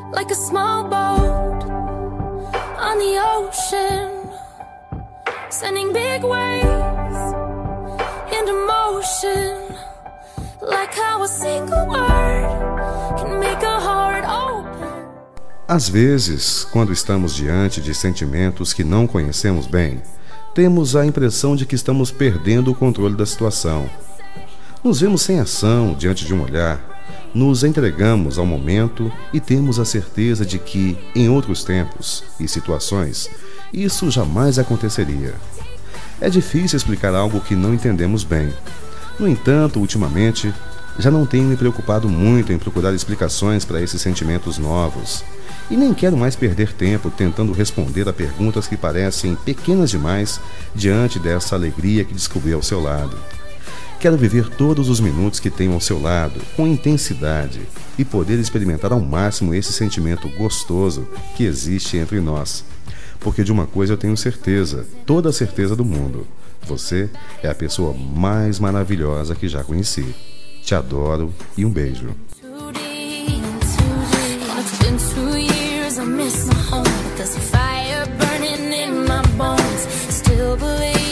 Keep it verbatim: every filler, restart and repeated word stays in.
like a small boat on the ocean, sending big waves into motion, like how a single word can make a heart open. Às vezes, quando estamos diante de sentimentos que não conhecemos bem, temos a impressão de que estamos perdendo o controle da situação. Nos vemos sem ação diante de um olhar, nos entregamos ao momento e temos a certeza de que, em outros tempos e situações, isso jamais aconteceria. É difícil explicar algo que não entendemos bem. No entanto, ultimamente, já não tenho me preocupado muito em procurar explicações para esses sentimentos novos. E nem quero mais perder tempo tentando responder a perguntas que parecem pequenas demais diante dessa alegria que descobri ao seu lado. Quero viver todos os minutos que tenho ao seu lado, com intensidade, e poder experimentar ao máximo esse sentimento gostoso que existe entre nós. Porque de uma coisa eu tenho certeza, toda a certeza do mundo: você é a pessoa mais maravilhosa que já conheci. Te adoro e um beijo. I miss my home, but there's a fire burning in my bones. Still believe